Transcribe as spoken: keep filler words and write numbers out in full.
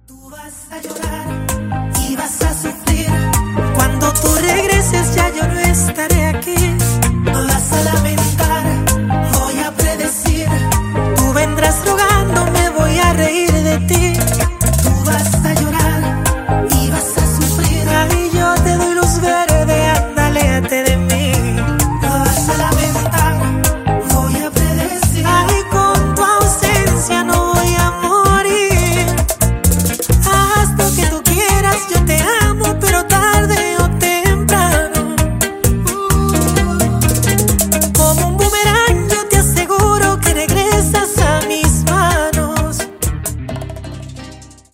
Tú vas a llorar y vas a sufrir. Cuando tú regreses ya yo no estaré aquí. Vas a lamentar, voy a predecir. Tú vendrás rogando, me voy a reír de ti. Tú vas